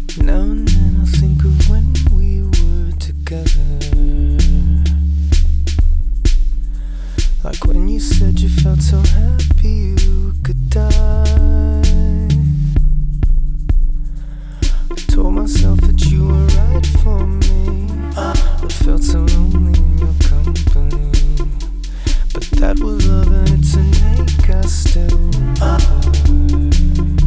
Now and then I think of when we were together, like when you said you felt so happy you could die. I told myself that you were right for me, but felt so lonely in your company. But that was love and it's an ache I still remember.